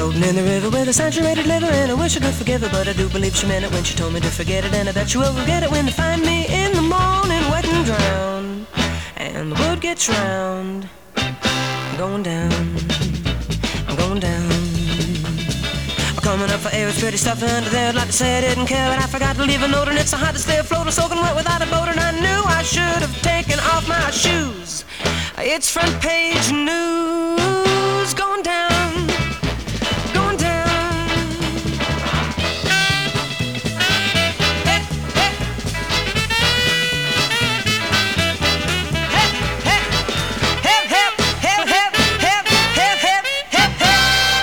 Floating in the river with a saturated liver, and I wish I could forgive her, but I do believe she meant it when she told me to forget it. And I bet you will forget it when they find me in the morning, wet and drowned, and the word gets round. I'm going down, I'm going down. I'm coming up for air, it's pretty stuffy under there. I'd like to say I didn't care, but I forgot to leave a note, and it's so hot to stay afloat or soaking wet without a boat. And I knew I should have taken off my shoes. It's front page news. Going down, going down. Hey, hey. Hey, hey. Help, help, help, help, help, help, help, help.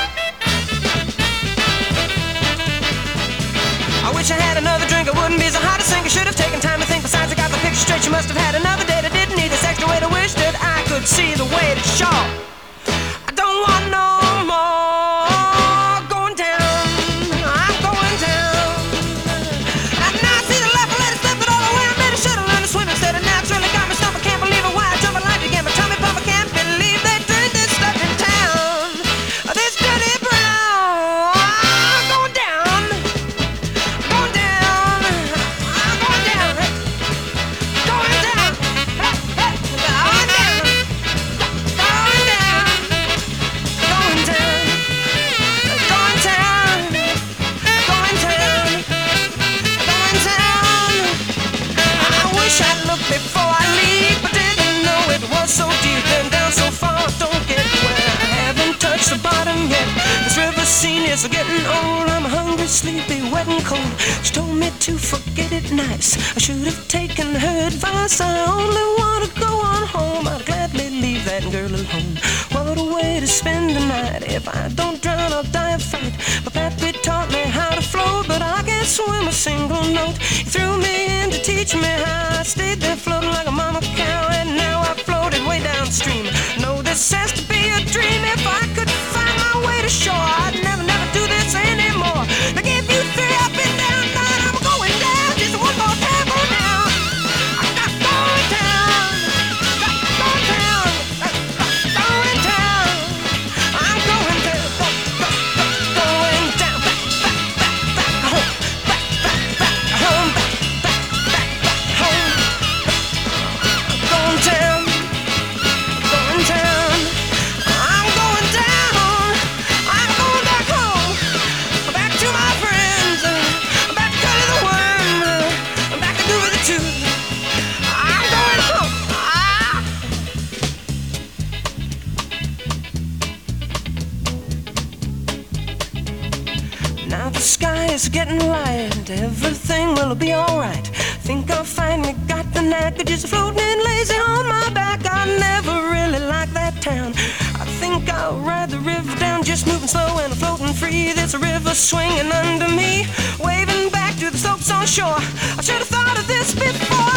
I wish I had another drink, I wouldn't be so hot to sink. I should have taken time to think. Besides, I got the picture straight. You must have had another day that didn't need this extra way to wish that I could see the way to show. I don't want no more. Going down, I'm going down. And now I see the life, I let it slip it all away. I made a should've learned to swim instead of naturally got me stuff. I can't believe it, why I jump my life again. My tummy pump, I can't believe they drink this stuff in town. This dirty brown. I'm going down, going down. I'm going down, going down. Hey, hey, going down, going down, going down, going down, going down, going down. I wish I'd looked before I leave, but didn't know it was so deep and down so far. Don't get where I haven't touched the bottom yet. This river scene is getting old. I'm hungry, sleepy, wet and cold. She told me to forget it nice. I should have taken her advice. I only want to go on home. I'd gladly leave that girl alone. What a way to spend the night. If I don't drown, I'll die of fright. My pappy taught me how to float, but I can't swim a single note. He threw me in to teach me how. I stayed there floating like a mama cow, and now I floated way downstream. No, this has to be a dream. If I could find my way to shore, I'd never, never do this anymore. Now give you three up and down, nine, I'm going down. Just one more time, go down. I'm not going down, not going down, going down. I'm going down, going down, back home, back home, back home. Going down, going down. I'm going down, I'm going back home, back to my friends, back to the worm, back to do with the two. I'm going home. Now the sky is getting light, everything will be alright. Think I'll finally got the knack of just floating in lazy on my back. I never really liked that town. I think I'll ride the river down, just moving slow and floating free. There's a river swinging under me, waving back to the slopes on shore. I should have thought of this before.